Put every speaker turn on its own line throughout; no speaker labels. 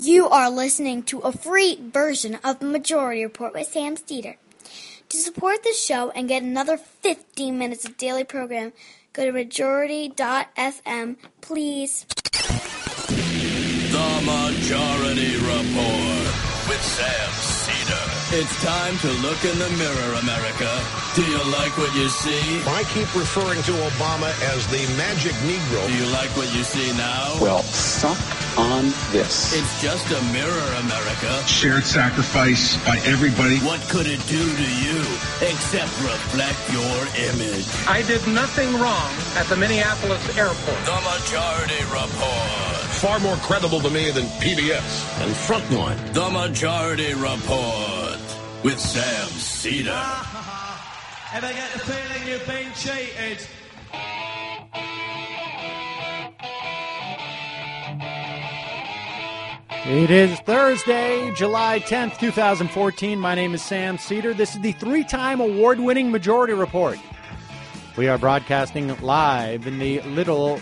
You are listening to a free version of the Majority Report with Sam Steeder. To support the show and get another 15 minutes of daily program, go to majority.fm, please.
The Majority Report with Sam Steeder. It's time to look in the mirror, America. Do you like what you see?
I keep referring to Obama as the magic Negro.
Do you like what you see now?
Well, suck on this.
It's just a mirror, America.
Shared sacrifice by everybody.
What could it do to you except reflect your image?
I did nothing wrong at the Minneapolis airport.
The Majority Report.
Far more credible to me than PBS and Frontline.
The Majority Report with Sam Steeder.
Ever get the feeling you've been cheated?
It is Thursday, July 10th, 2014. My name is Sam Steeder. This is the three-time award-winning Majority Report. We are broadcasting live in the literal,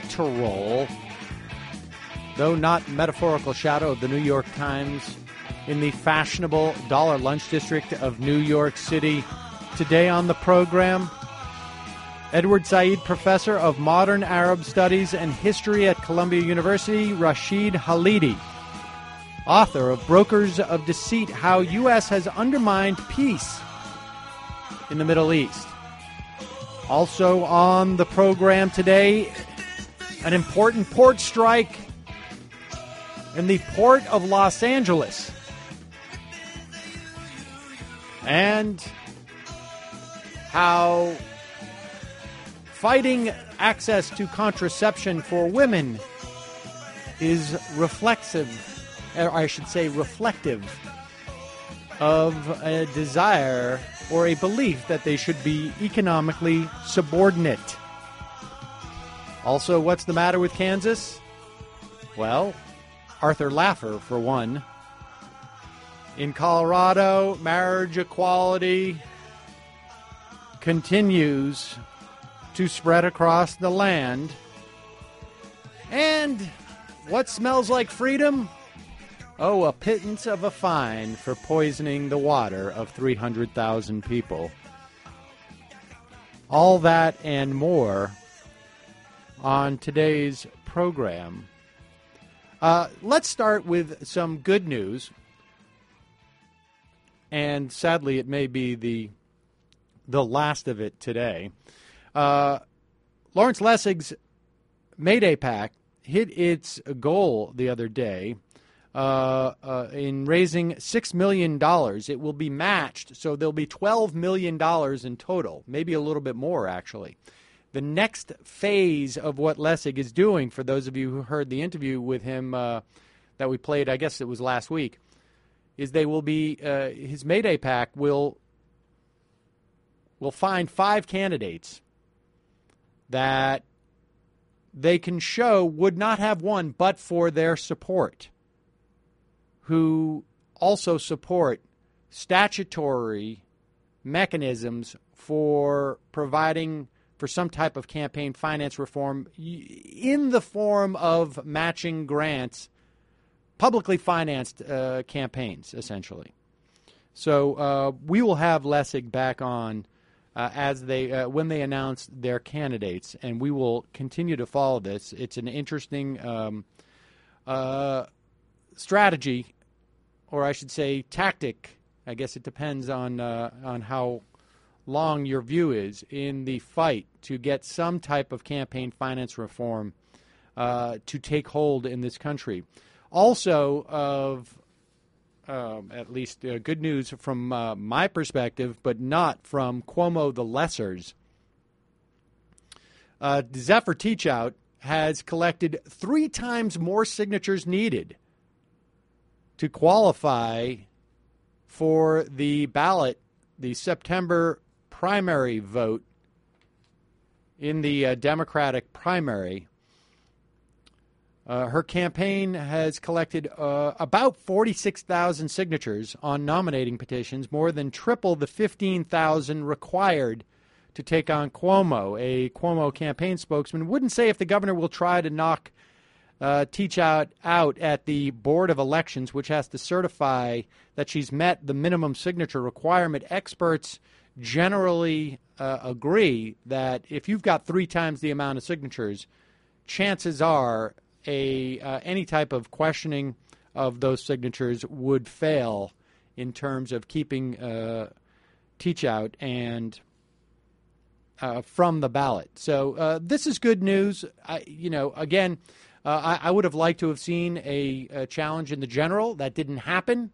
though not metaphorical, shadow of the New York Times in the fashionable Dollar Lunch District of New York City. Today on the program, Edward Said, Professor of Modern Arab Studies and History at Columbia University, Rashid Khalidi, author of Brokers of Deceit, How U.S. Has Undermined Peace in the Middle East. Also on the program today, an important port strike in the port of Los Angeles. And how fighting access to contraception for women is reflective of a desire or a belief that they should be economically subordinate. Also, what's the matter with Kansas? Well, Arthur Laffer, for one. In Colorado, marriage equality continues to spread across the land. And what smells like freedom? Oh, a pittance of a fine for poisoning the water of 300,000 people. All that and more on today's program. Let's start with some good news. And sadly, it may be the last of it today. Lawrence Lessig's Mayday PAC hit its goal the other day in raising $6 million. It will be matched, so there'll be $12 million in total, maybe a little bit more, actually. The next phase of what Lessig is doing, for those of you who heard the interview with him that we played, I guess it was last week, is they will be, his Mayday PAC will find 5 candidates that they can show would not have won but for their support, who also support statutory mechanisms for providing for some type of campaign finance reform in the form of matching grants, publicly financed campaigns, essentially. So we will have Lessig back on as they when they announce their candidates, and we will continue to follow this. It's an interesting strategy, or I should say tactic. I guess it depends on how long your view is in the fight to get some type of campaign finance reform to take hold in this country. Also, of at least good news from my perspective, but not from Cuomo the Lesser's. Zephyr Teachout has collected 3 times more signatures needed to qualify for the ballot, the September primary vote in the Democratic primary. Her campaign has collected about 46,000 signatures on nominating petitions, more than triple the 15,000 required to take on Cuomo. A Cuomo campaign spokesman wouldn't say if the governor will try to knock teach out at the Board of Elections, which has to certify that she's met the minimum signature requirement. Experts generally agree that if you've got 3 times the amount of signatures, chances are any type of questioning of those signatures would fail in terms of keeping teach out and from the ballot. So this is good news. I would have liked to have seen a challenge in the general. That didn't happen,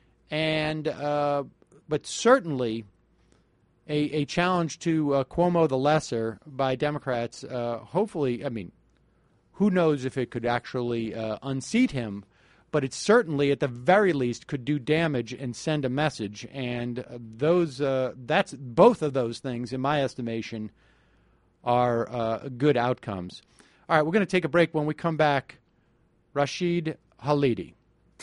but certainly a challenge to Cuomo the Lesser by Democrats. Hopefully, who knows if it could actually unseat him, but it certainly, at the very least, could do damage and send a message. And that's both of those things, in my estimation, are good outcomes. All right, we're going to take a break. When we come back, Rashid Khalidi.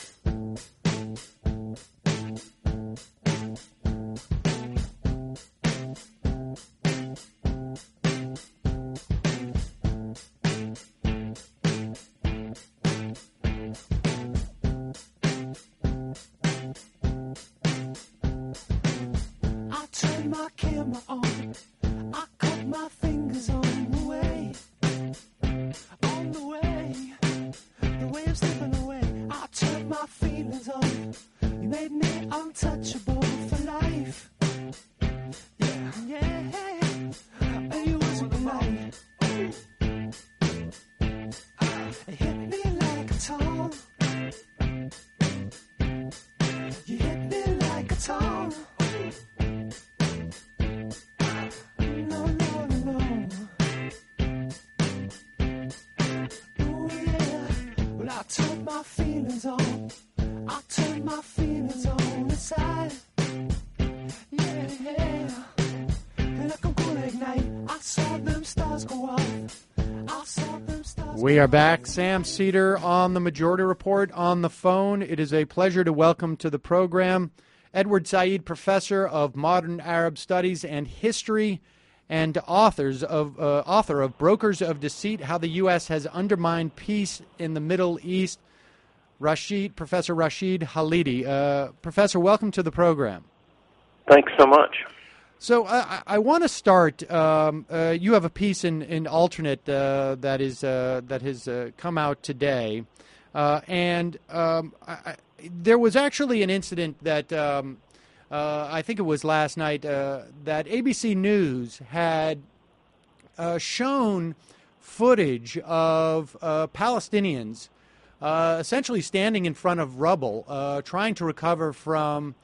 We are back. Sam Seder on the Majority Report on the phone. It is a pleasure to welcome to the program Edward Said, professor of modern Arab studies and history and author of Brokers of Deceit, How the U.S. Has Undermined Peace in the Middle East, Professor Rashid Khalidi. Professor, welcome to the program.
Thanks so much.
So I want to start. You have a piece in Alternate that has come out today, and there was actually an incident that I think it was last night that ABC News had shown footage of Palestinians essentially standing in front of rubble, trying to recover from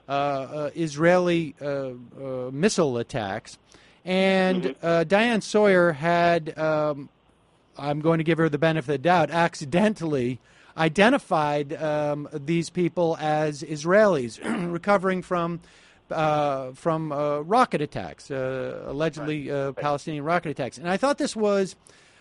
Israeli missile attacks. And Diane Sawyer had, I'm going to give her the benefit of the doubt, accidentally identified these people as Israelis recovering from rocket attacks, allegedly Palestinian rocket attacks. And I thought this was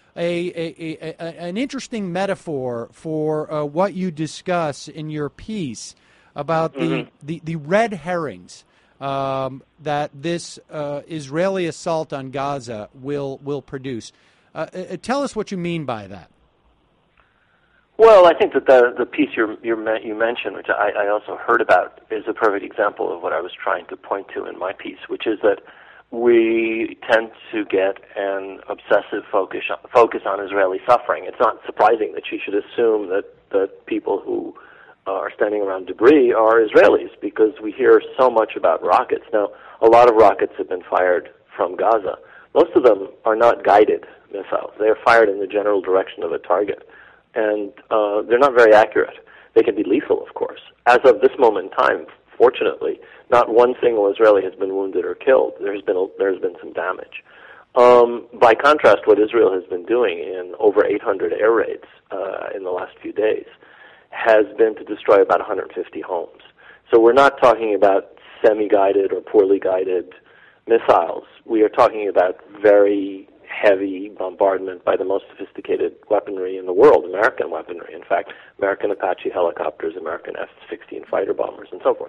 an interesting metaphor for what you discuss in your piece about the red herrings that this Israeli assault on Gaza will produce. Tell us what you mean by that.
Well, I think that the piece you mentioned, which I also heard about, is a perfect example of what I was trying to point to in my piece, which is that we tend to get an obsessive focus on Israeli suffering. It's not surprising that she should assume that people who are standing around debris are Israelis, because we hear so much about rockets. Now, a lot of rockets have been fired from Gaza. Most of them are not guided missiles. They are fired in the general direction of a target, and they're not very accurate. They can be lethal, of course. As of this moment in time, fortunately, not one single Israeli has been wounded or killed. There's been some damage. By contrast, what Israel has been doing in over 800 air raids in the last few days has been to destroy about 150 homes. So we're not talking about semi-guided or poorly guided missiles. We are talking about very heavy bombardment by the most sophisticated weaponry in the world, American weaponry, in fact, American Apache helicopters, American F-16 fighter bombers, and so forth,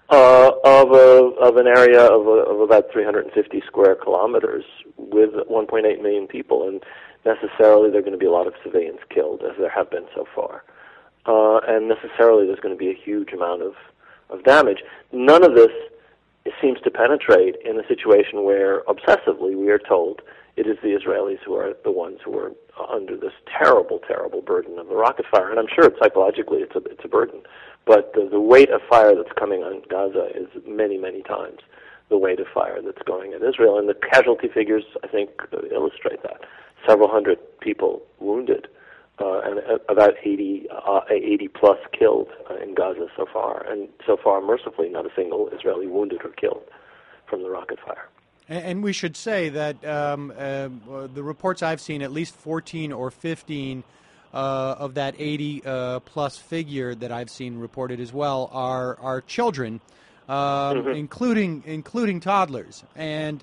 of an area of about 350 square kilometers with 1.8 million people. And necessarily there are going to be a lot of civilians killed, as there have been so far. And necessarily there's going to be a huge amount of damage. None of this seems to penetrate in a situation where, obsessively, we are told it is the Israelis who are the ones who are under this terrible, terrible burden of the rocket fire. And I'm sure psychologically it's a burden. But the weight of fire that's coming on Gaza is many, many times the weight of fire that's going at Israel. And the casualty figures, I think, illustrate that. Several hundred people wounded, and about 80 plus killed in Gaza so far. And so far, mercifully, not a single Israeli wounded or killed from the rocket fire.
And we should say that the reports I've seen, at least 14 or 15 of that 80 plus figure that I've seen reported as well are children, including toddlers. And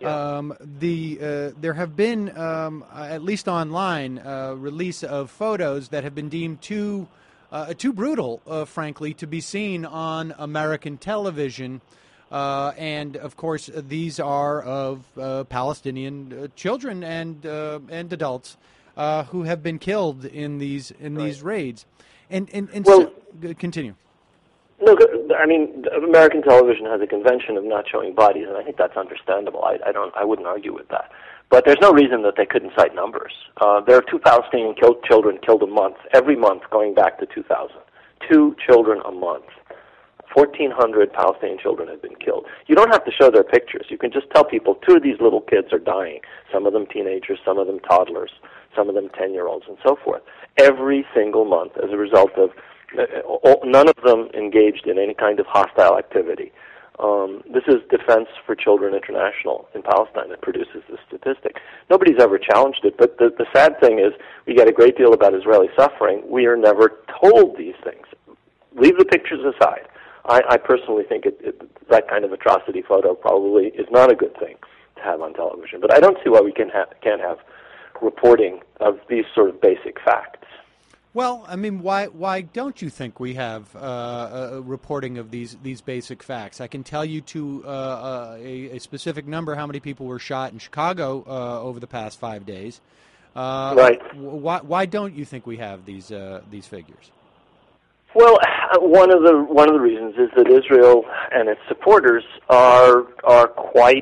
there have been, at least online, release of photos that have been deemed too brutal, frankly, to be seen on American television. And of course, these are of Palestinian children and adults who have been killed in these raids. And well, so, continue.
No, I mean, American television has a convention of not showing bodies, and I think that's understandable. I wouldn't argue with that. But there's no reason that they couldn't cite numbers. There are 2 Palestinian children killed a month, every month going back to 2000. 2 children a month. 1,400 Palestinian children have been killed. You don't have to show their pictures. You can just tell people 2 of these little kids are dying. Some of them teenagers, some of them toddlers, some of them 10-year-olds, and so forth. Every single month as a result of none of them engaged in any kind of hostile activity. This is Defense for Children International in Palestine that produces this statistic. Nobody's ever challenged it, but the sad thing is we get a great deal about Israeli suffering. We are never told these things. Leave the pictures aside. I personally think that kind of atrocity photo probably is not a good thing to have on television. But I don't see why we can't have reporting of these sort of basic facts.
Well, I mean, why don't you think we have a reporting of these basic facts? I can tell you to a specific number how many people were shot in Chicago over the past 5 days.
Right.
Why don't you think we have these figures?
Well, one of the reasons is that Israel and its supporters are quite.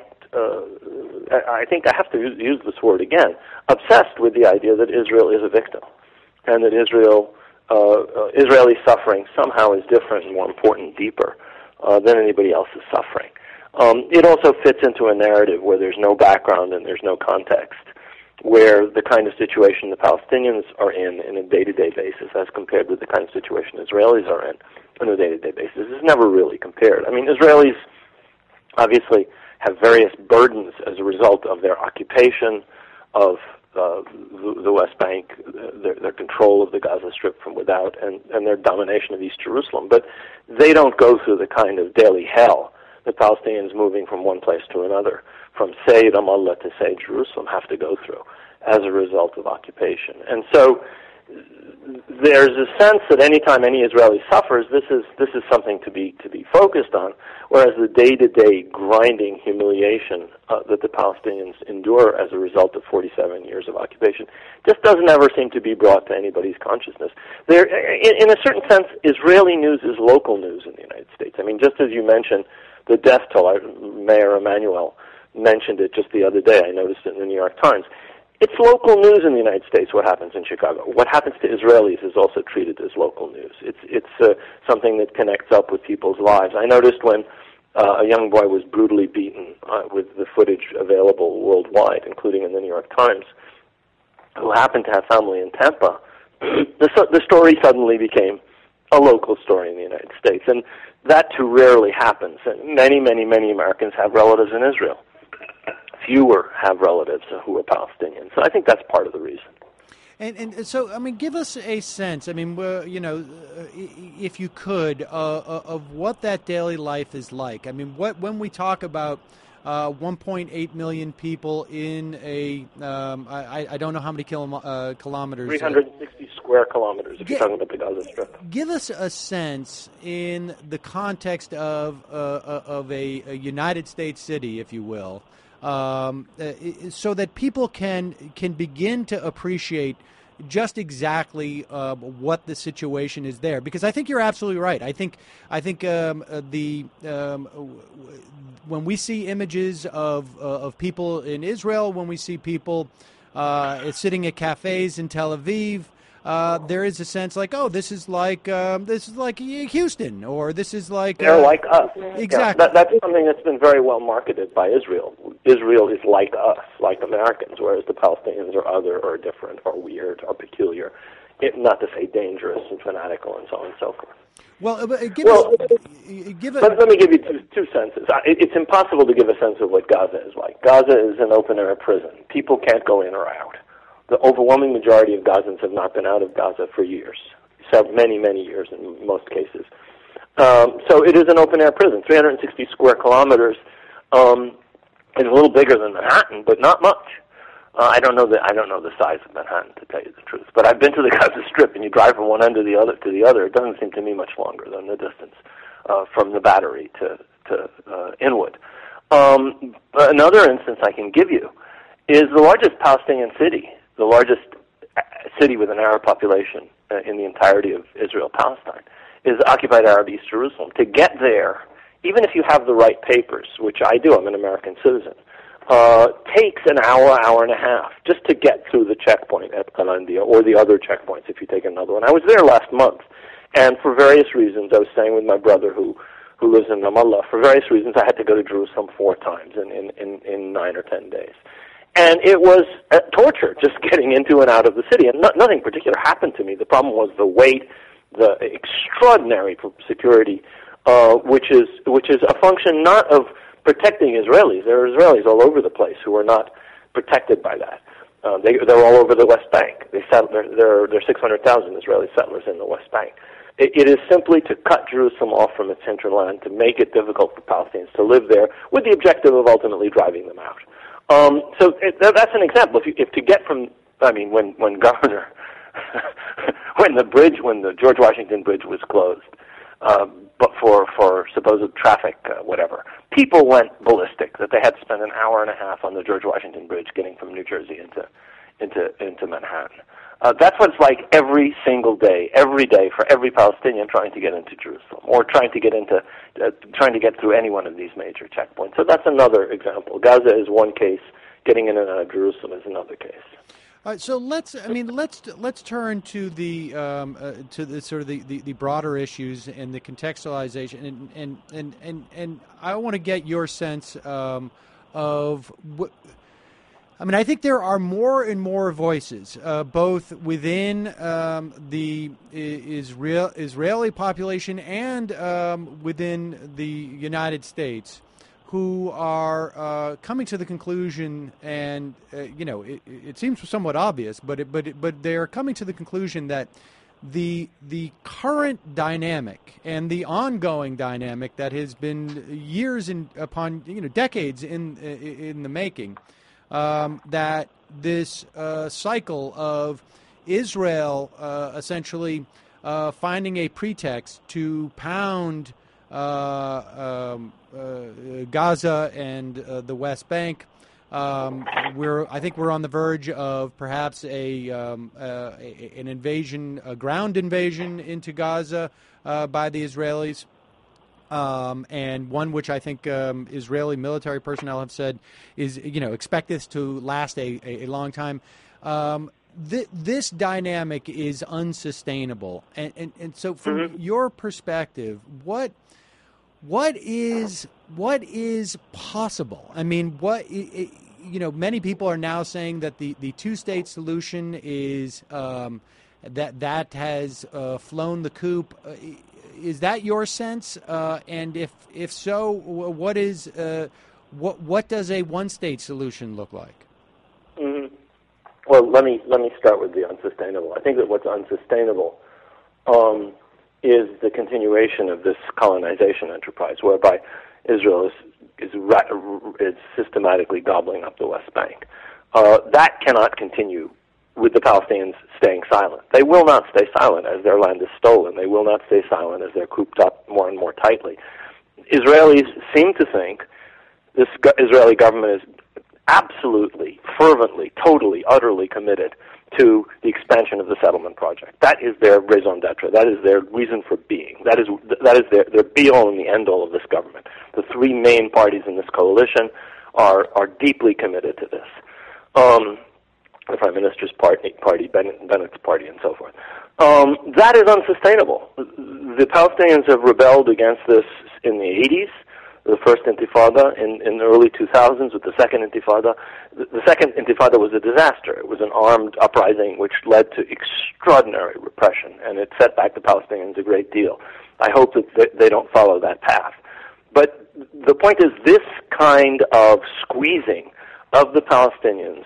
I think I have to use this word again. Obsessed with the idea that Israel is a victim, and that Israeli suffering somehow is different and more important, deeper than anybody else's suffering. It also fits into a narrative where there's no background and there's no context, where the kind of situation the Palestinians are in a day-to-day basis as compared with the kind of situation Israelis are in on a day-to-day basis is never really compared. I mean, Israelis obviously have various burdens as a result of their occupation of the West Bank, their control of the Gaza Strip from without, and their domination of East Jerusalem. But they don't go through the kind of daily hell that Palestinians moving from one place to another, from, say, Ramallah to, say, Jerusalem, have to go through as a result of occupation. And so there's a sense that anytime any Israeli suffers, this is something to be focused on, whereas the day-to-day grinding humiliation that the Palestinians endure as a result of 47 years of occupation just doesn't ever seem to be brought to anybody's consciousness. There, in a certain sense, Israeli news is local news in the United States. I mean, just as you mentioned, the death toll, Mayor Emanuel mentioned it just the other day. I noticed it in the New York Times. It's local news in the United States what happens in Chicago. What happens to Israelis is also treated as local news. It's something that connects up with people's lives. I noticed when a young boy was brutally beaten with the footage available worldwide, including in the New York Times, who happened to have family in Tampa, the story suddenly became a local story in the United States. And that too rarely happens. And many, many, many Americans have relatives in Israel. Fewer have relatives who are Palestinian. So I think that's part of the reason.
And so, I mean, give us a sense, I mean, if you could, of what that daily life is like. I mean, when we talk about 1.8 million people in a, I don't know how many kilometers.
360 square kilometers, if you're talking about the Gaza Strip.
Give us a sense in the context of a United States city, if you will, so that people can begin to appreciate just exactly what the situation is there. Because I think you're absolutely right. I think when we see images of people in Israel, when we see people sitting at cafes in Tel Aviv, there is a sense like, oh, this is like Houston, or this is like
they're like us.
Exactly.
Yeah, that's something that's been very well marketed by Israel. Israel is like us, like Americans, whereas the Palestinians are other, or different, or weird, or peculiar. Not to say dangerous and fanatical, and so on and so forth.
Well, let me give
you two senses. It's impossible to give a sense of what Gaza is like. Gaza is an open-air prison. People can't go in or out. The overwhelming majority of Gazans have not been out of Gaza for years, many, many years in most cases. So it is an open-air prison. 360 square kilometers is a little bigger than Manhattan, but not much. I don't know the size of Manhattan, to tell you the truth. But I've been to the Gaza Strip, and you drive from one end to the other. It doesn't seem to me much longer than the distance from the Battery to Inwood. Another instance I can give you is the largest Palestinian city, the largest city with an Arab population in the entirety of Israel-Palestine, is occupied Arab East Jerusalem. To get there, even if you have the right papers, which I do, I'm an American citizen, takes an hour and a half just to get through the checkpoint at Qalandia, or the other checkpoints if you take another one. I was there last month, and for various reasons, I was staying with my brother who lives in Ramallah. For various reasons, I had to go to Jerusalem 4 times in 9 or 10 days. And it was torture just getting into and out of the city, and nothing particular happened to me. The problem was the wait, the extraordinary security, which is a function not of protecting Israelis. There are Israelis all over the place who are not protected by that. They're all over the West Bank. There are 600,000 Israeli settlers in the West Bank. It is simply to cut Jerusalem off from its hinterland, to make it difficult for Palestinians to live there, with the objective of ultimately driving them out. So that's an example. If to get from, when the George Washington Bridge was closed, but for supposed traffic, whatever, people went ballistic. That they had to spend an hour and a half on the George Washington Bridge getting from New Jersey into Manhattan. That's what it's like every single day, every day, for every Palestinian trying to get into Jerusalem, or trying to get through any one of these major checkpoints. So that's another example. Gaza is one case. Getting in and out of Jerusalem is another case.
All right, so let's turn to the sort of the broader issues and the contextualization, and I want to get your sense of what. I think there are more and more voices, both within the Israeli population and within the United States, who are coming to the conclusion, and it seems somewhat obvious, but they're coming to the conclusion that the current dynamic and the ongoing dynamic that has been years upon decades in the making, that this cycle of Israel essentially finding a pretext to pound Gaza and the West Bank. I think we're on the verge of perhaps an invasion, a ground invasion into Gaza by the Israelis. And one which I think Israeli military personnel have said is, expect this to last a long time. This dynamic is unsustainable, and so from your perspective, what is possible? Many people are now saying that the two-state solution is that has flown the coop. Is that your sense? And if so, what does a one-state solution look like?
Mm-hmm. Well, let me start with the unsustainable. I think that what's unsustainable is the continuation of this colonization enterprise, whereby Israel is systematically gobbling up the West Bank. That cannot continue with the Palestinians staying silent. They will not stay silent as their land is stolen. They will not stay silent as they're cooped up more and more tightly. Israelis seem to think this Israeli government is absolutely, fervently, totally, utterly committed to the expansion of the settlement project. That is their raison d'etre. That is their reason for being. That is their be-all and the end-all of this government. The three main parties in this coalition are deeply committed to this. The Prime Minister's party, Bennett's party, and so forth. That is unsustainable. The Palestinians have rebelled against this in the 80s, the first Intifada, in the early 2000s with the second Intifada. The second Intifada was a disaster. It was an armed uprising which led to extraordinary repression, and it set back the Palestinians a great deal. I hope that they don't follow that path. But the point is, this kind of squeezing of the Palestinians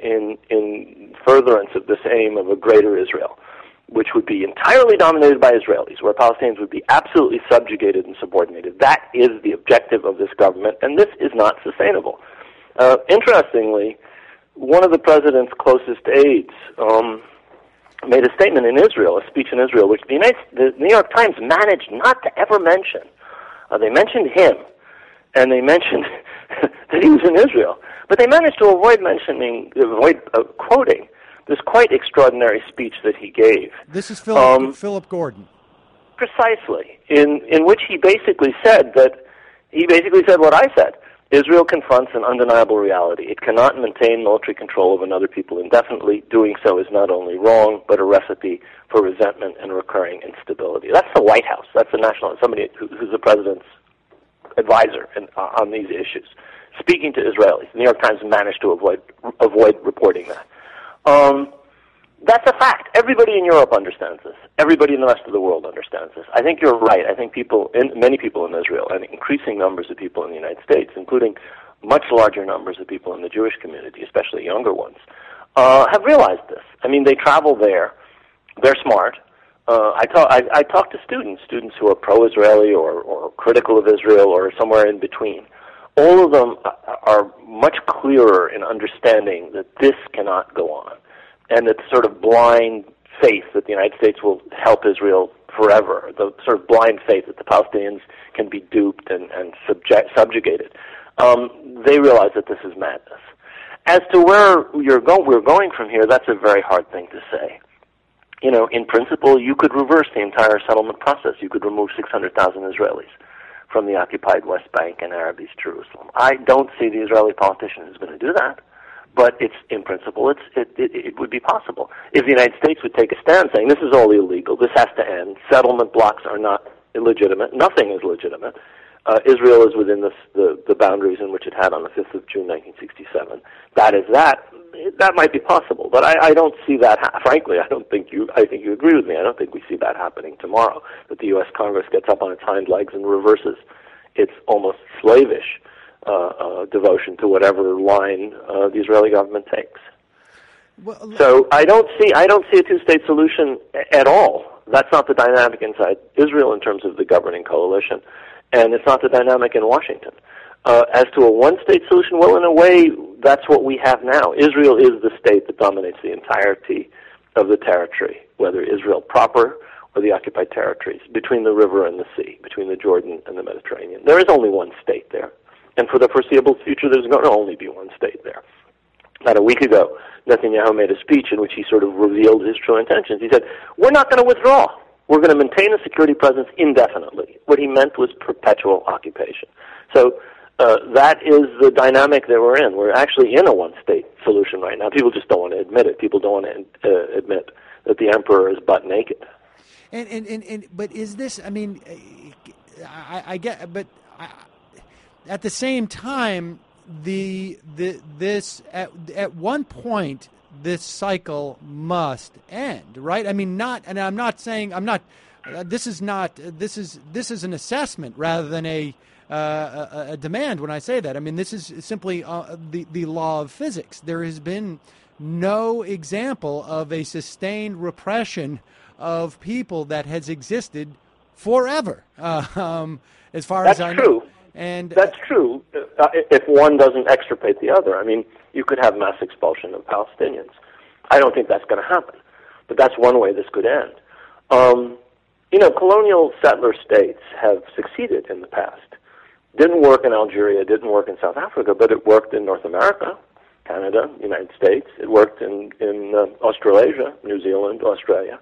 in furtherance of this aim of a greater Israel, which would be entirely dominated by Israelis, where Palestinians would be absolutely subjugated and subordinated. That is the objective of this government, and this is not sustainable. Interestingly, one of the president's closest aides made a statement in Israel, a speech in Israel, which the New York Times managed not to ever mention. They mentioned him, and they mentioned that he was in Israel, but they managed to avoid quoting this quite extraordinary speech that he gave.
This is Philip Gordon.
Precisely, in which he basically said what I said. Israel confronts an undeniable reality. It cannot maintain military control of another people indefinitely. Doing so is not only wrong, but a recipe for resentment and recurring instability. That's the White House. That's the national, somebody who's the president's advisor on these issues, speaking to Israelis. The New York Times managed to avoid reporting that. That's a fact. Everybody in Europe understands this. Everybody in the rest of the world understands this. I think you're right. I think many people in Israel, and increasing numbers of people in the United States, including much larger numbers of people in the Jewish community, especially younger ones, have realized this. I mean, they travel there. They're smart. I talk to students who are pro-Israeli or critical of Israel or somewhere in between. All of them are much clearer in understanding that this cannot go on, and that sort of blind faith that the United States will help Israel forever, the sort of blind faith that the Palestinians can be duped and subjugated, they realize that this is madness. As to where we're going from here, that's a very hard thing to say. You know, in principle, you could reverse the entire settlement process. You could remove 600,000 Israelis from the occupied West Bank and Arab East Jerusalem. I don't see the Israeli politician who's going to do that, but in principle, it would be possible. If the United States would take a stand saying, this is all illegal, this has to end, settlement blocks are not illegitimate, nothing is legitimate, Israel is within the boundaries in which it had on the 5th of June 1967, that might be possible, but I don't see that. Frankly, I think you agree with me. I don't think we see that happening tomorrow. That the U.S. Congress gets up on its hind legs and reverses its almost slavish devotion to whatever line the Israeli government takes. Well, so I don't see a two-state solution at all. That's not the dynamic inside Israel in terms of the governing coalition, and it's not the dynamic in Washington. As to a one-state solution, well, in a way, that's what we have now. Israel is the state that dominates the entirety of the territory, whether Israel proper or the occupied territories, between the river and the sea, between the Jordan and the Mediterranean. There is only one state there. And for the foreseeable future, there's going to only be one state there. About a week ago, Netanyahu made a speech in which he sort of revealed his true intentions. He said, we're not going to withdraw. We're going to maintain a security presence indefinitely. What he meant was perpetual occupation. So that is the dynamic that we're in. We're actually in a one-state solution right now. People just don't want to admit it. People don't want to admit that the emperor is butt naked.
But is this? I mean, I get, but at the same time, this at one point this cycle must end, right? I mean, I'm not saying this is an assessment rather than a demand when I say that. I mean, this is simply the law of physics. There has been no example of a sustained repression of people that has existed forever, as far as I know. That's true. And
that's true if one doesn't extirpate the other. I mean, you could have mass expulsion of Palestinians. I don't think that's going to happen, but that's one way this could end. Colonial settler states have succeeded in the past Didn't work in Algeria, didn't work in South Africa, but it worked in North America, Canada, United States. It worked in Australasia, New Zealand, Australia.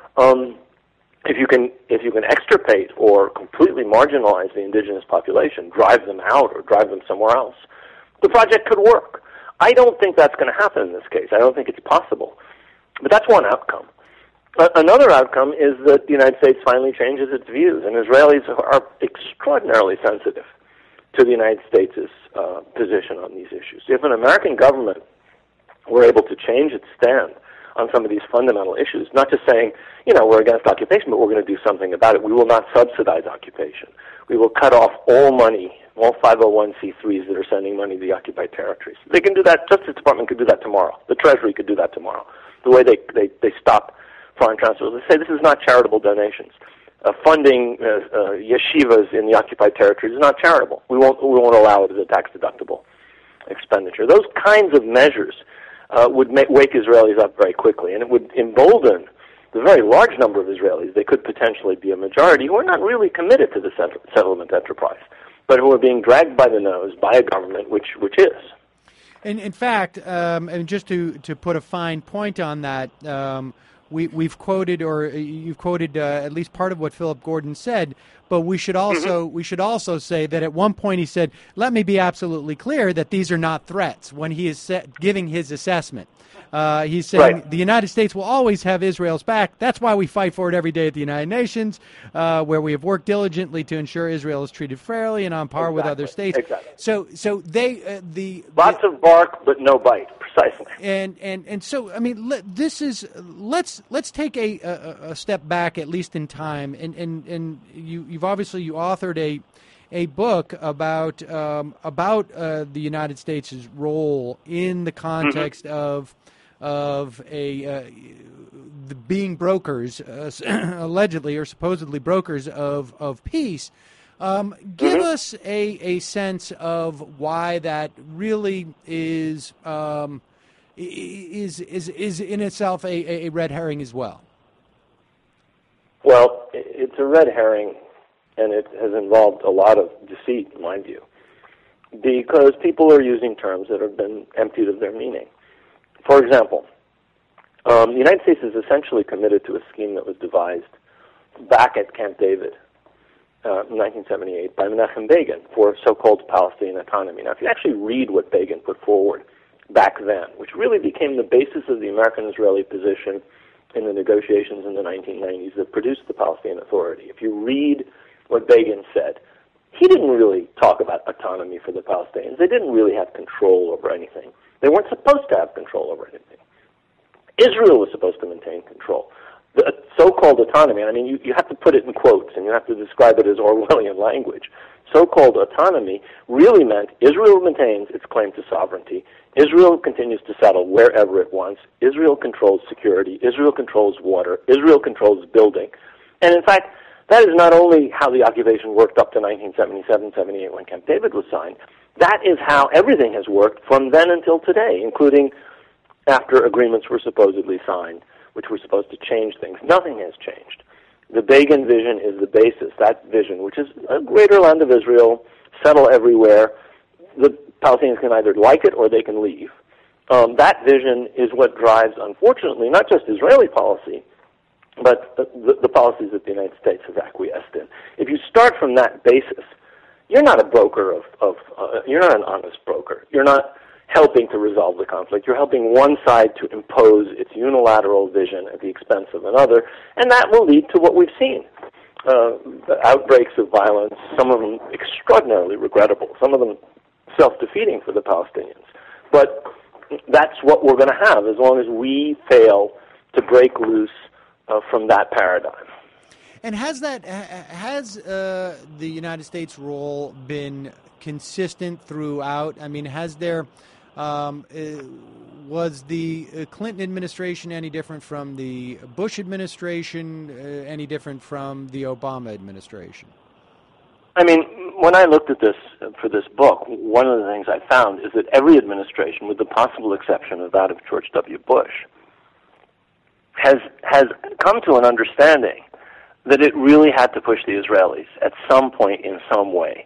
If you can extirpate or completely marginalize the indigenous population, drive them out or drive them somewhere else, the project could work. I don't think that's going to happen in this case. I don't think it's possible. But that's one outcome. Another outcome is that the United States finally changes its views, and Israelis are extraordinarily sensitive to the United States' position on these issues. If an American government were able to change its stand on some of these fundamental issues, not just saying, we're against occupation, but we're going to do something about it. We will not subsidize occupation. We will cut off all money, all 501c3s that are sending money to the occupied territories. They can do that. Justice Department could do that tomorrow. The Treasury could do that tomorrow. The way they stop foreign transfers, they say this is not charitable donations. Funding yeshivas in the occupied territories is not charitable. We won't allow it as a tax-deductible expenditure. Those kinds of measures would wake Israelis up very quickly, and it would embolden the very large number of Israelis. They could potentially be a majority who are not really committed to the settlement enterprise, but who are being dragged by the nose by a government which is.
And in fact, and just to put a fine point on that, we've quoted, or you've quoted at least part of what Philip Gordon said, but we should also say that at one point he said, "Let me be absolutely clear that these are not threats." When he is giving his assessment, he's saying the United States will always have Israel's back. That's why we fight for it every day at the United Nations, where we have worked diligently to ensure Israel is treated fairly and on par with other states.
Exactly.
So they
lots of bark but no bite. Precisely.
And so, I mean, this is let's take a step back, at least in time. And you've obviously you authored a book about the United States' role in the context of being brokers, allegedly or supposedly brokers of peace. Give us a sense of why that really is in itself a red herring as well.
Well, it's a red herring, and it has involved a lot of deceit, in my view, because people are using terms that have been emptied of their meaning. For example, the United States is essentially committed to a scheme that was devised back at Camp David in 1978 by Menachem Begin for so-called Palestinian autonomy. Now, if you actually read what Begin put forward back then, which really became the basis of the American-Israeli position in the negotiations in the 1990s that produced the Palestinian Authority, if you read what Begin said, he didn't really talk about autonomy for the Palestinians. They didn't really have control over anything. They weren't supposed to have control over anything. Israel was supposed to maintain control. The so-called autonomy, I mean, you have to put it in quotes, and you have to describe it as Orwellian language. So-called autonomy really meant Israel maintains its claim to sovereignty. Israel continues to settle wherever it wants. Israel controls security. Israel controls water. Israel controls building. And in fact, that is not only how the occupation worked up to 1977-78 when Camp David was signed. That is how everything has worked from then until today, including after agreements were supposedly signed, which were supposed to change things. Nothing has changed. The Begin vision is the basis, that vision, which is a greater land of Israel, settle everywhere. The Palestinians can either like it or they can leave. That vision is what drives, unfortunately, not just Israeli policy, but the policies that the United States has acquiesced in. If you start from that basis, you're not a broker you're not an honest broker. You're not helping to resolve the conflict. You're helping one side to impose its unilateral vision at the expense of another, and that will lead to what we've seen. Outbreaks of violence, some of them extraordinarily regrettable, some of them self-defeating for the Palestinians. But that's what we're going to have as long as we fail to break loose from that paradigm.
And has the United States role been consistent throughout? I mean, has there was the Clinton administration any different from the Bush administration? Any different from the Obama administration?
I mean, when I looked at this for this book, one of the things I found is that every administration, with the possible exception of that of George W. Bush, has come to an understanding that it really had to push the Israelis at some point in some way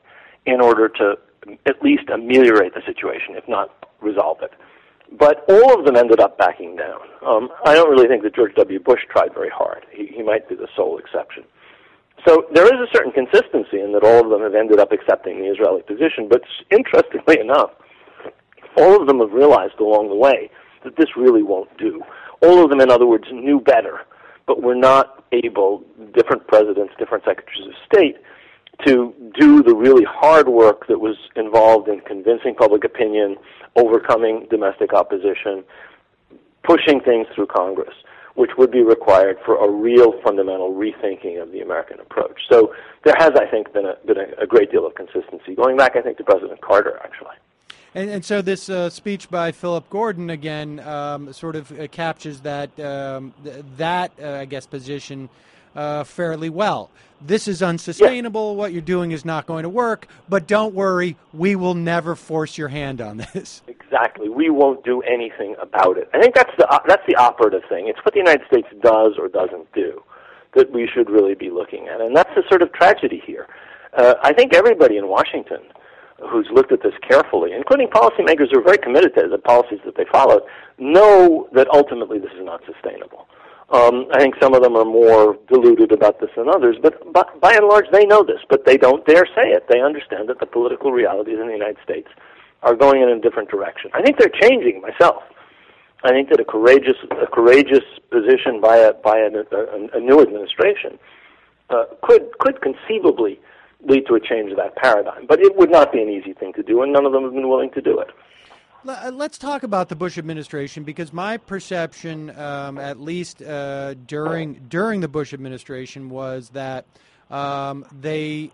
in order to at least ameliorate the situation, if not resolve it. But all of them ended up backing down. I don't really think that George W. Bush tried very hard. He might be the sole exception. So there is a certain consistency in that all of them have ended up accepting the Israeli position, but interestingly enough, all of them have realized along the way that this really won't do. All of them, in other words, knew better, but were not able, different presidents, different secretaries of state, to do the really hard work that was involved in convincing public opinion, overcoming domestic opposition, pushing things through Congress, which would be required for a real fundamental rethinking of the American approach. So there has, I think, been a great deal of consistency, going back, I think, to President Carter, actually.
And so this speech by Philip Gordon, again, sort of captures that, I guess, position fairly well. This is unsustainable. Yeah. What you're doing is not going to work. But don't worry, we will never force your hand on this.
Exactly. We won't do anything about it. I think that's the operative thing. It's what the United States does or doesn't do that we should really be looking at. And that's the sort of tragedy here. I think everybody in Washington who's looked at this carefully, including policymakers who are very committed to the policies that they followed, know that ultimately this is not sustainable. I think some of them are more deluded about this than others, but by and large they know this, but they don't dare say it. They understand that the political realities in the United States are going in a different direction. I think they're changing myself. I think that a courageous position by a new administration could conceivably lead to a change of that paradigm. But it would not be an easy thing to do, and none of them have been willing to do it.
Let's talk about the Bush administration, because my perception, at least during the Bush administration, was that they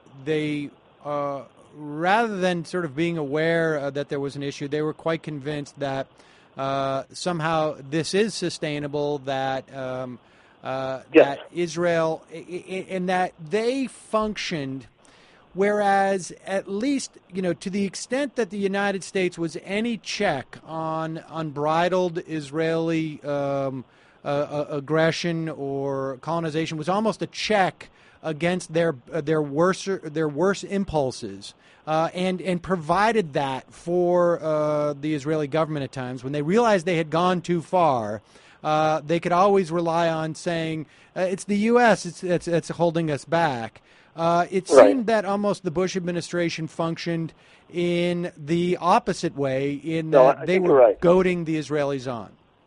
rather than sort of being aware that there was an issue, they were quite convinced that somehow this is sustainable, that that Israel, and that they functioned. Whereas, at least, to the extent that the United States was any check on unbridled Israeli aggression or colonization, was almost a check against their worst impulses, and provided that for the Israeli government at times when they realized they had gone too far. They could always rely on saying it's the U.S. It's holding us back. It seemed that almost the Bush administration functioned in the opposite way, in that they were goading the Israelis on.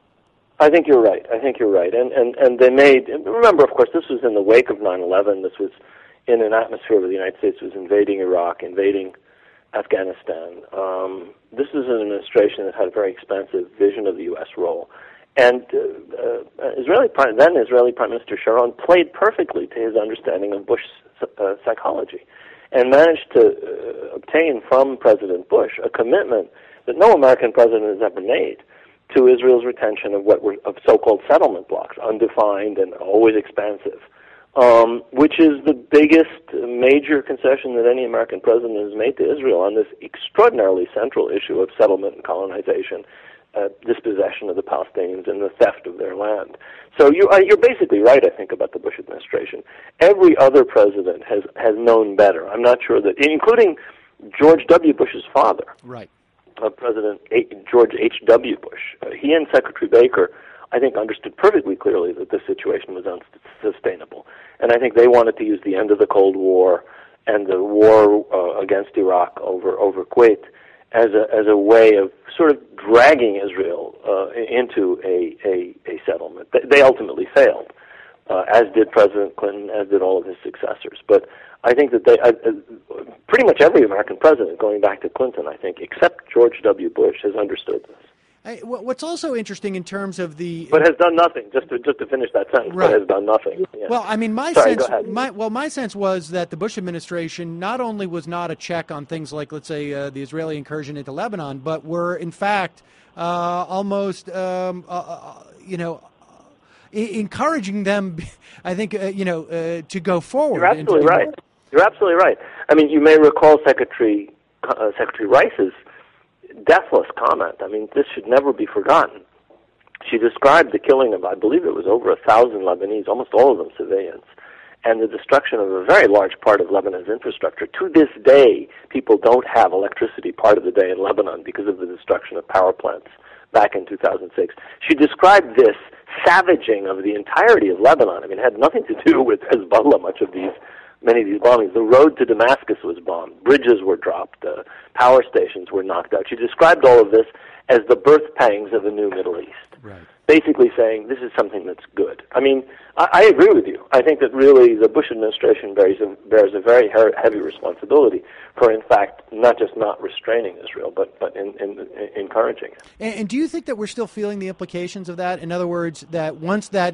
I think you're right. And they made, remember, of course, this was in the wake of 9/11. This was in an atmosphere where the United States was invading Iraq, invading Afghanistan. This is an administration that had a very expansive vision of the U.S. role. And Israeli Prime Minister Sharon played perfectly to his understanding of Bush's psychology, and managed to obtain from President Bush a commitment that no American president has ever made to Israel's retention of so-called settlement blocks, undefined and always expansive, which is the biggest major concession that any American president has made to Israel on this extraordinarily central issue of settlement and colonization, dispossession of the Palestinians, and the theft of their land. So you're basically right, I think, about the Bush administration. Every other president has known better. I'm not sure that, including George W. Bush's father,
right,
President George H.W. Bush. He and Secretary Baker, I think, understood perfectly clearly that this situation was unsustainable. And I think they wanted to use the end of the Cold War and the war against Iraq over Kuwait as a way of sort of dragging Israel into a settlement. They ultimately failed, as did President Clinton, as did all of his successors. But I think that pretty much every American president, going back to Clinton, I think, except George W. Bush, has understood this.
What's also interesting in terms of the...
But has done nothing, just to finish that sentence,
right.
But has done nothing. Yeah.
Well, I mean, my sense was that the Bush administration not only was not a check on things like, let's say, the Israeli incursion into Lebanon, but were, in fact, almost, encouraging them, I think, to go forward.
You're absolutely right. You're absolutely right. I mean, you may recall Secretary Rice's deathless comment. I mean, this should never be forgotten. She described the killing of, I believe it was over 1,000 Lebanese, almost all of them civilians, and the destruction of a very large part of Lebanon's infrastructure. To this day, people don't have electricity part of the day in Lebanon because of the destruction of power plants back in 2006. She described this savaging of the entirety of Lebanon. I mean, it had nothing to do with Hezbollah, many of these bombings. The road to Damascus was bombed. Bridges were dropped. Power stations were knocked out. She described all of this as the birth pangs of a new Middle East.
Right.
Basically saying this is something that's good. I mean, I agree with you. I think that really the Bush administration bears a very heavy responsibility for, in fact, not just not restraining Israel, but in encouraging it.
And do you think that we're still feeling the implications of that? In other words, that once that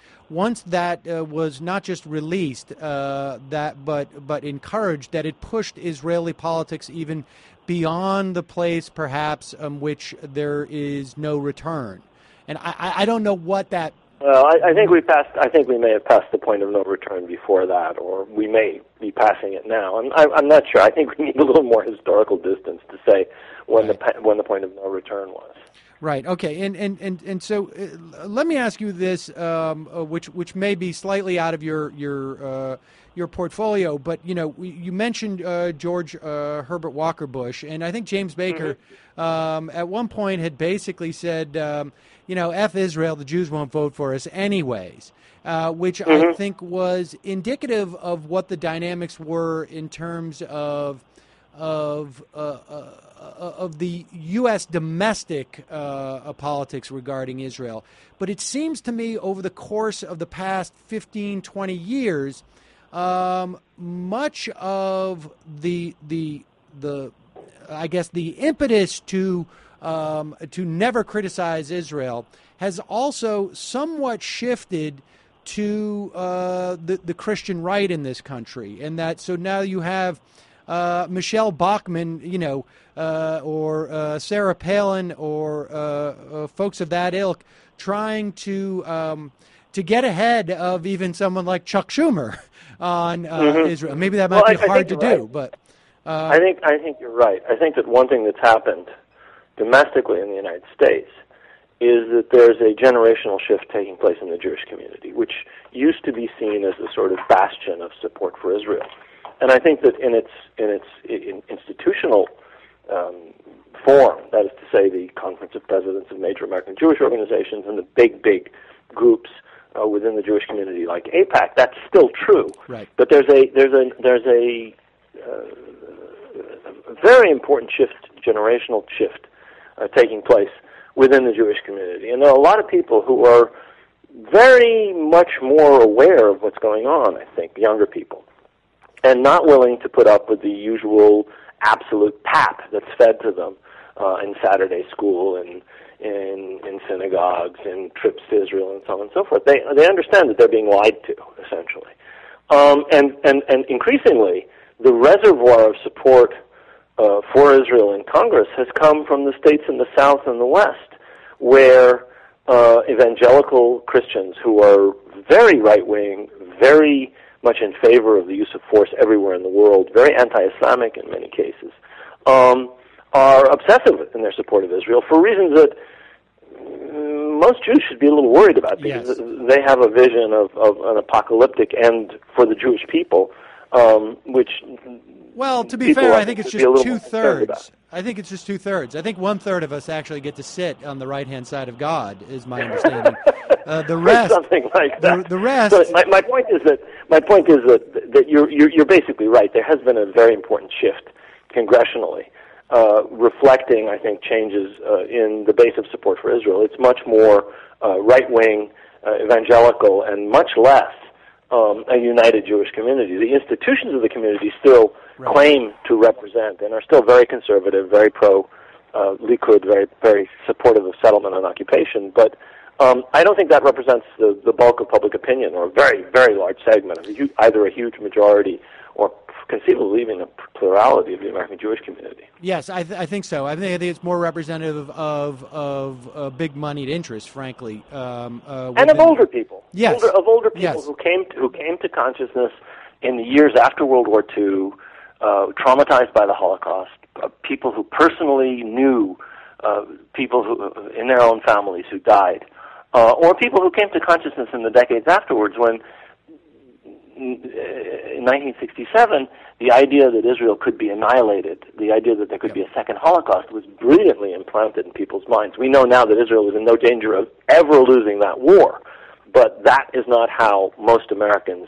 was not just released, but encouraged, that it pushed Israeli politics even beyond the place, perhaps, which there is no return. And I don't know what that.
Well, I think we passed. I think we may have passed the point of no return before that, or we may be passing it now. I'm not sure. I think we need a little more historical distance to say when the point of no return was.
Right. Okay. And so let me ask you this, which may be slightly out of your portfolio, but you mentioned George Herbert Walker Bush, and I think James Baker at one point had basically said, F Israel, the Jews won't vote for us anyways, which I think was indicative of what the dynamics were in terms of the U.S. domestic politics regarding Israel. But it seems to me over the course of the past 15, 20 years, much of the I guess the impetus to never criticize Israel has also somewhat shifted to the Christian right in this country, and that so now you have Michelle Bachmann, or Sarah Palin, or folks of that ilk, trying to get ahead of even someone like Chuck Schumer on Israel. Maybe that might be hard to do, but
I think you're right. I think that one thing that's happened domestically in the United States is that there's a generational shift taking place in the Jewish community, which used to be seen as a sort of bastion of support for Israel. And I think that in its institutional form, that is to say the Conference of Presidents of major American Jewish organizations and the big groups within the Jewish community like AIPAC, that's still true.
Right.
But there's a very important generational shift taking place within the Jewish community. And there are a lot of people who are very much more aware of what's going on, I think, younger people, and not willing to put up with the usual absolute pap that's fed to them in Saturday school and in synagogues and trips to Israel and so on and so forth. They understand that they're being lied to, essentially. And increasingly, the reservoir of support for Israel in Congress has come from the states in the South and the West, where evangelical Christians who are very right-wing, very much in favor of the use of force everywhere in the world, very anti-Islamic in many cases, are obsessive in their support of Israel for reasons that most Jews should be a little worried about, because they have a vision of an apocalyptic end for the Jewish people, which...
Well, to be fair, I think it's just two-thirds. I think it's just two-thirds. I think one-third of us actually get to sit on the right-hand side of God, is my understanding. The rest,
something like that.
The rest.
So my point is that you're basically right. There has been a very important shift congressionally, reflecting, I think, changes in the base of support for Israel. It's much more right-wing, evangelical, and much less a united Jewish community. The institutions of the community still claim to represent and are still very conservative, very pro-Likud, very, very supportive of settlement and occupation, but I don't think that represents the bulk of public opinion, or a very, very large segment of either a huge majority or conceivably even a plurality of the American Jewish community.
Yes, I think so. I think it's more representative of big-moneyed interests, frankly,
and of older people.
Yes,
of older people who came to consciousness in the years after World War II, traumatized by the Holocaust, people who personally knew people who in their own families who died, or people who came to consciousness in the decades afterwards when in 1967, the idea that Israel could be annihilated, the idea that there could be a second Holocaust, was brilliantly implanted in people's minds. We know now that Israel is in no danger of ever losing that war, but that is not how most Americans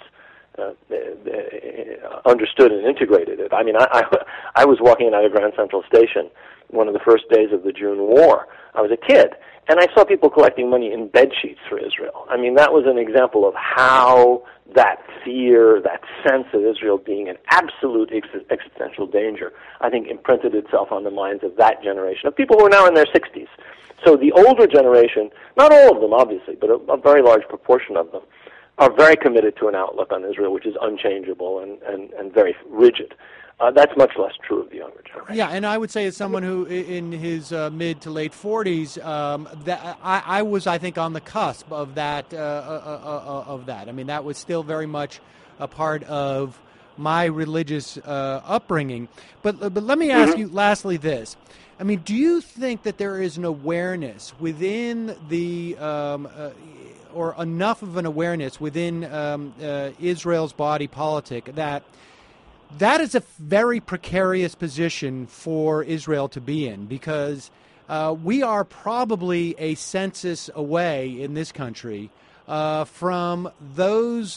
understood and integrated it. I mean, I was walking out of Grand Central Station one of the first days of the June War. I was a kid, and I saw people collecting money in bed sheets for Israel. I mean, that was an example of how that fear, that sense of Israel being an absolute existential danger, I think imprinted itself on the minds of that generation of people who are now in their 60s. So the older generation, not all of them obviously, but a very large proportion of them, are very committed to an outlook on Israel which is unchangeable and very rigid. That's much less true of the younger generation.
Yeah, and I would say as someone who, in his mid to late 40s, that I was, I think, on the cusp of that. I mean, that was still very much a part of my religious upbringing. But let me ask you, lastly, this. I mean, do you think that there is an awareness within the, or enough of an awareness within Israel's body politic that is a very precarious position for Israel to be in, because we are probably a census away in this country from those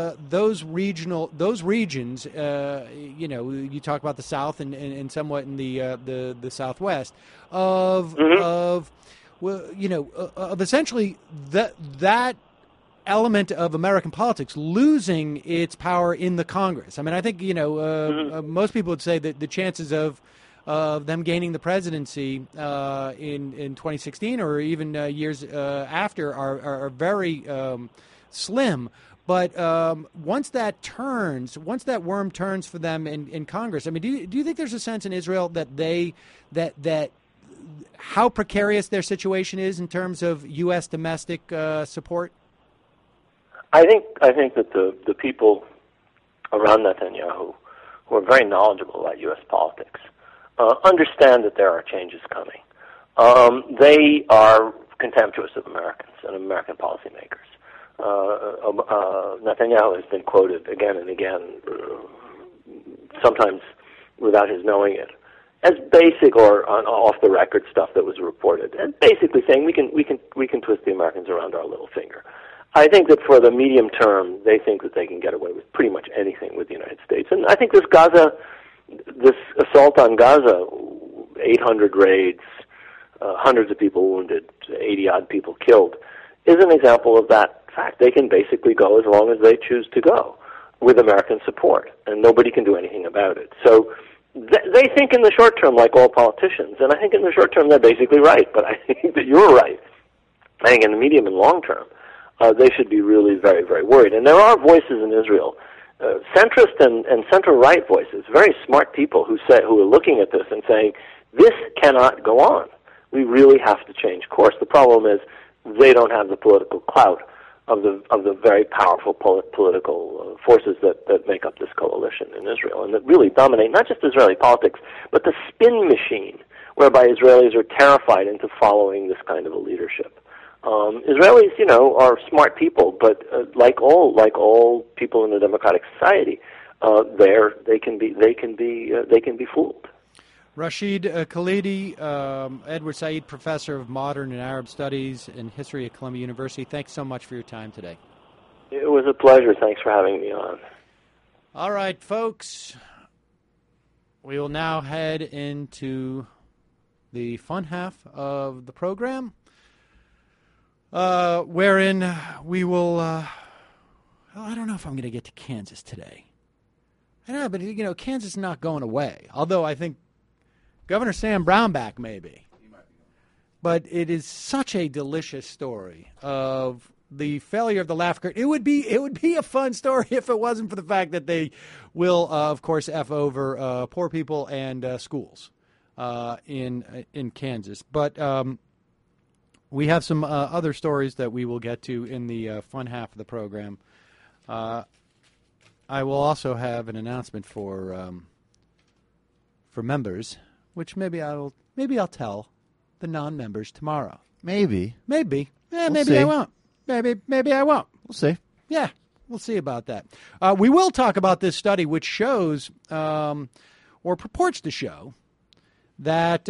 regions. You know, you talk about the South and somewhat in the Southwest of essentially that element of American politics losing its power in the Congress. I mean, I think, most people would say that the chances of them gaining the presidency in 2016 or even years after are very slim. But once that worm turns for them in Congress, I mean, do you think there's a sense in Israel that how precarious their situation is in terms of U.S. domestic support?
I think that the people around Netanyahu, who are very knowledgeable about U.S. politics, understand that there are changes coming. They are contemptuous of Americans and American policymakers. Netanyahu has been quoted again and again, sometimes without his knowing it, as basic or off-the-record stuff that was reported, and basically saying we can twist the Americans around our little finger. I think that for the medium term, they think that they can get away with pretty much anything with the United States. And I think this assault on Gaza, 800 raids, hundreds of people wounded, 80-odd people killed, is an example of that fact. They can basically go as long as they choose to go with American support, and nobody can do anything about it. So they think in the short term like all politicians, and I think in the short term they're basically right, but I think that you're right. I think in the medium and long term, they should be really very, very worried. And there are voices in Israel, centrist and center-right voices, very smart people who are looking at this and saying, this cannot go on. We really have to change course. The problem is they don't have the political clout of the very powerful political forces that make up this coalition in Israel and that really dominate not just Israeli politics, but the spin machine whereby Israelis are terrified into following this kind of a leadership. Israelis, are smart people, but like all people in a democratic society, they can be fooled.
Rashid Khalidi, Edward Said Professor of Modern and Arab Studies and History at Columbia University, thanks so much for your time today.
It was a pleasure. Thanks for having me on.
All right, folks. We will now head into the fun half of the program, wherein we will, I don't know if I'm going to get to Kansas today. I don't know, but, Kansas is not going away, although I think Governor Sam Brownback may be. But it is such a delicious story of the failure of the Laugh Curtain. It would be a fun story if it wasn't for the fact that they will, of course, F over poor people and schools in Kansas. But we have some other stories that we will get to in the fun half of the program. I will also have an announcement for members, which maybe I'll tell the non-members tomorrow.
Maybe.
Yeah,
We'll
maybe
see.
I won't. Maybe I won't.
We'll see.
Yeah. We'll see about that. We will talk about this study, which shows or purports to show that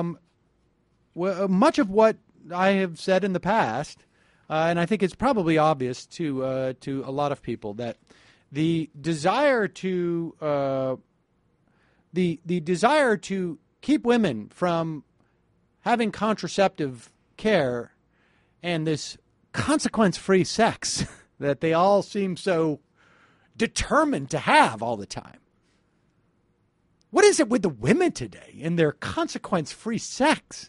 much of what I have said in the past, and I think it's probably obvious to a lot of people, that the desire to the desire to keep women from having contraceptive care and this consequence-free sex that they all seem so determined to have all the time. What is it with the women today and their consequence-free sex?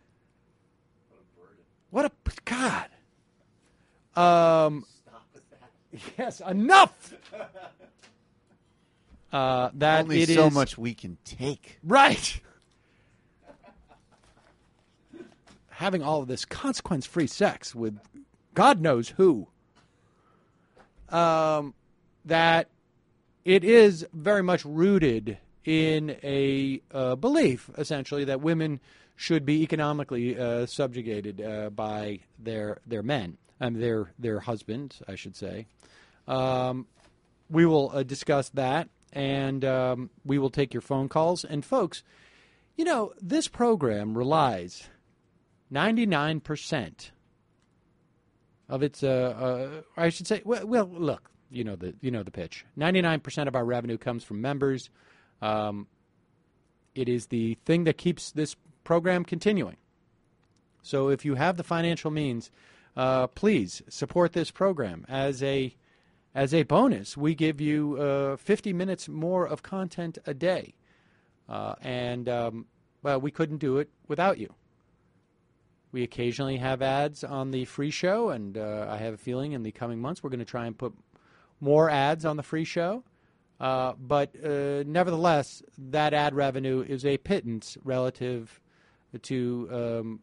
What a God.
Stop with that.
Yes, enough. That
only
it
so
is,
much we can take.
Right. Having all of this consequence-free sex with God knows who. That it is very much rooted in a belief, essentially, that women should be economically subjugated by their men, their husbands, I should say. We will discuss that, and we will take your phone calls. And folks, you know, this program relies 99% of its, I should say, well, look, you know the pitch. 99% of our revenue comes from members. It is the thing that keeps this program continuing. So if you have the financial means, please support this program. As a bonus, we give you 50 minutes more of content a day. Well, we couldn't do it without you. We occasionally have ads on the free show, and I have a feeling in the coming months we're going to try and put more ads on the free show. But nevertheless, that ad revenue is a pittance relative to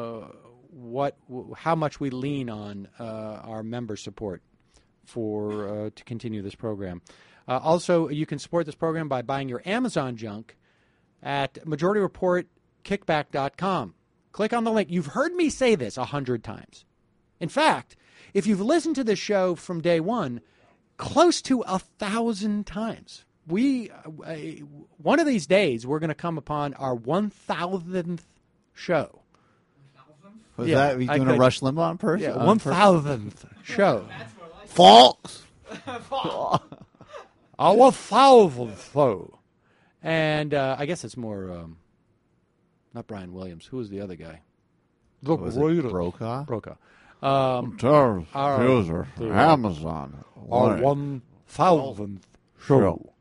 how much we lean on our member support for to continue this program. Also, you can support this program by buying your Amazon junk at MajorityReportKickback.com. Click on the link. You've heard me say this 100 times. In fact, if you've listened to this show from day one, close to 1,000 times. One of these days, we're going to come upon our 1,000th show.
Was that, are you doing a Rush Limbaugh person?
Yeah, 1,000th show.
False.
Our 1,000th show. And I guess it's more, not Brian Williams. Who was the other guy?
Brokaw?
Brokaw.
User, Amazon.
Our 1,000th show.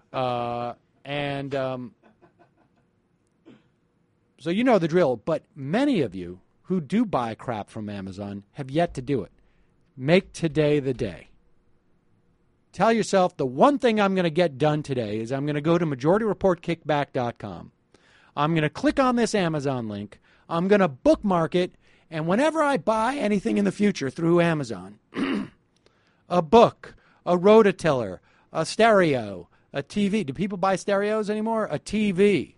So you know the drill, but many of you who do buy crap from Amazon have yet to do it. Make today the day. Tell yourself the one thing I'm going to get done today is I'm going to go to MajorityReportKickback.com. I'm going to click on this Amazon link. I'm going to bookmark it. And whenever I buy anything in the future through Amazon, a book, a rototiller, a stereo, a TV. Do people buy stereos anymore? A TV.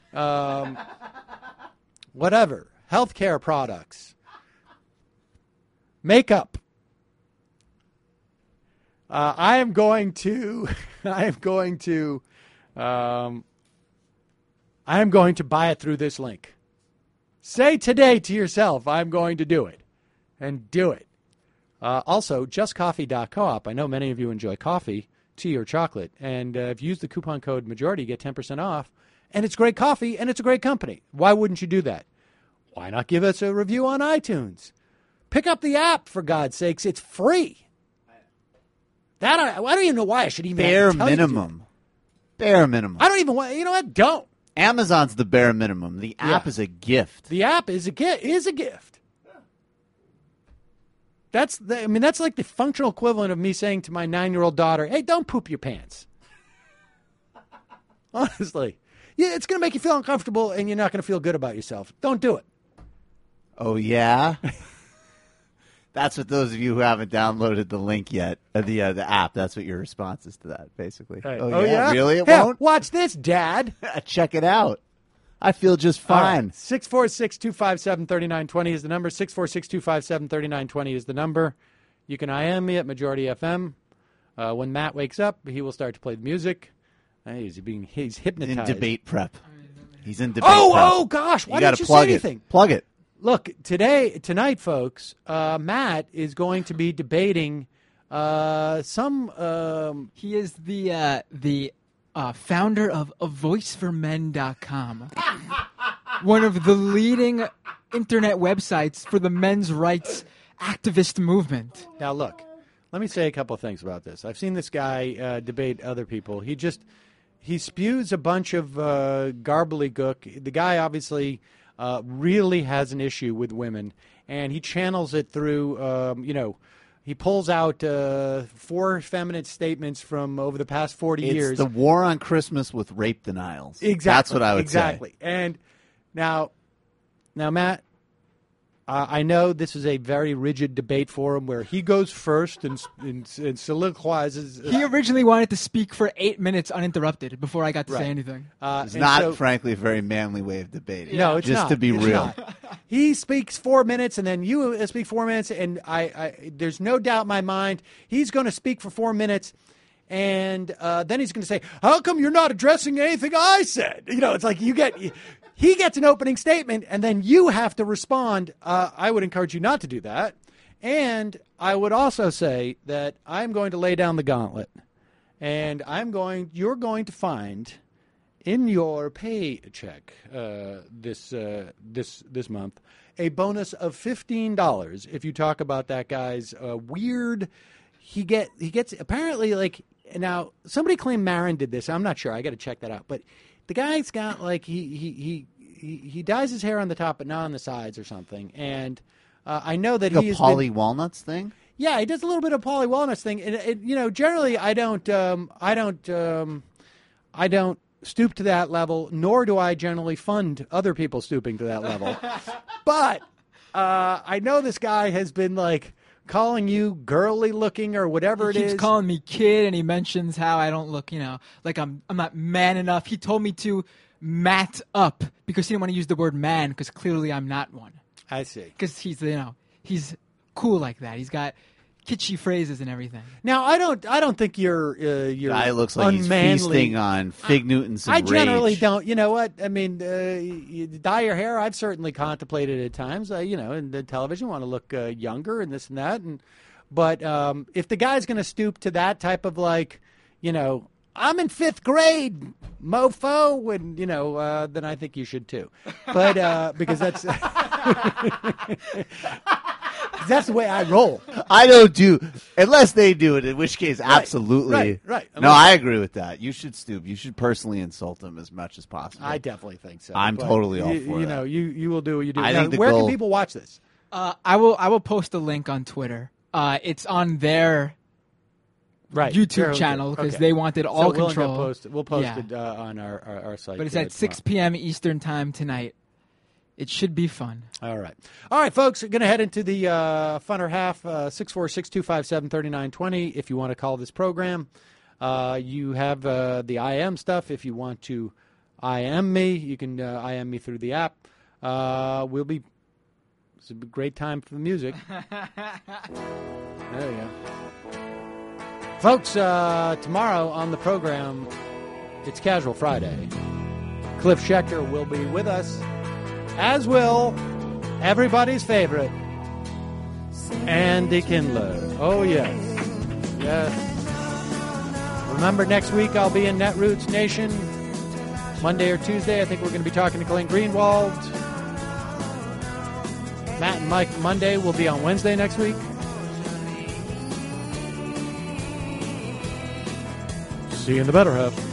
Whatever. Healthcare products. Makeup. I am going to buy it through this link. Say today to yourself, I'm going to do it. And do it. Also, justcoffee.coop. I know many of you enjoy coffee, tea, or chocolate. And if you use the coupon code MAJORITY, you get 10% off. And it's great coffee, and it's a great company. Why wouldn't you do that? Why not give us a review on iTunes? Pick up the app, for God's sakes. It's free. I don't even know why I should even
bare minimum. Bare minimum.
I don't even want. You know what? Don't.
Amazon's the bare minimum. The app is a gift.
The app is a gift. That's like the functional equivalent of me saying to my 9-year-old daughter, "Hey, don't poop your pants." Honestly, yeah, it's going to make you feel uncomfortable, and you're not going to feel good about yourself. Don't do it.
Oh yeah. That's what those of you who haven't downloaded the link yet, the app. That's what your response is to that, basically.
Right.
Oh yeah, really? It
yeah,
won't.
Watch this, Dad.
Check it out. I feel just fine.
Right. 646-257-3920 is the number. 646-257-3920 is the number. You can IM me at Majority FM. When Matt wakes up, he will start to play the music. He's hypnotized.
In debate prep. He's in debate prep.
Oh, gosh. Why didn't you say anything?
Plug it.
Look, tonight, folks, Matt is going to be debating some...
he is the founder of AVoiceForMen.com, one of the leading internet websites for the men's rights activist movement.
Now, look, let me say a couple of things about this. I've seen this guy debate other people. He spews a bunch of garbly-gook. The guy obviously really has an issue with women, and he channels it through, he pulls out 4 feminine statements from over the past 40 years.
It's the war on Christmas with rape denials.
Exactly.
That's what I would say.
Exactly. And now, Matt, I know this is a very rigid debate forum where he goes first and soliloquizes.
He originally wanted to speak for 8 minutes uninterrupted before I got to say anything.
It's not, frankly, a very manly way of debating.
No, it's
just
not.
to be real.
He speaks 4 minutes, and then you speak 4 minutes, and I there's no doubt in my mind he's going to speak for 4 minutes, and then he's going to say, "How come you're not addressing anything I said?" It's like he gets an opening statement, and then you have to respond. I would encourage you not to do that. And I would also say that I'm going to lay down the gauntlet, and you're going to find in your paycheck this month a bonus of $15 if you talk about that guy's weird. He gets apparently, like, now somebody claimed Marin did this. I'm not sure. I got to check that out, but. The guy's got, like, he dyes his hair on the top but not on the sides or something. And I know that he's
Polly Walnuts thing?
Yeah, he does a little bit of Polly Walnuts thing. And generally I don't stoop to that level, nor do I generally fund other people stooping to that level. But I know this guy has been, like, calling you girly looking or whatever it is.
He keeps calling me kid, and he mentions how I don't look, like I'm not man enough. He told me to mat up because he didn't want to use the word man because clearly I'm not one.
I see.
Because he's cool like that. He's got kitschy phrases and everything.
Now, I don't think you're
guy looks like
unmanly.
He's feasting on fig Newtons and
I generally
rage.
don't. You know what? I mean, you dye your hair. I've certainly contemplated at times. In the television, want to look younger and this and that. But if the guy's going to stoop to that type of, like, I'm in 5th grade, mofo, and then I think you should too. But because that's. That's the way I roll.
I don't do, unless they do it, in which case, absolutely.
Right.
No, I agree with that. You should stoop. You should personally insult them as much as possible.
I definitely think so.
I'm totally all for that.
You will do what you do.
I
now,
think
where can people watch this?
I will post a link on Twitter. It's on their YouTube channel because they wanted all control.
We'll post it on our site.
But it's at 6 p.m. Eastern time tonight. It should be fun. All
right, folks. We're going to head into the funner half. 646-257-3920. If you want to call this program, you have the IM stuff. If you want to IM me, you can IM me through the app. It's a great time for the music. There you go, folks. Tomorrow on the program, it's Casual Friday. Cliff Schechter will be with us. As will everybody's favorite, Andy Kindler. Oh, yes. Yes. Remember, next week I'll be in Netroots Nation. Monday or Tuesday, I think we're going to be talking to Glenn Greenwald. Matt and Mike Monday will be on Wednesday next week. See you in the better half.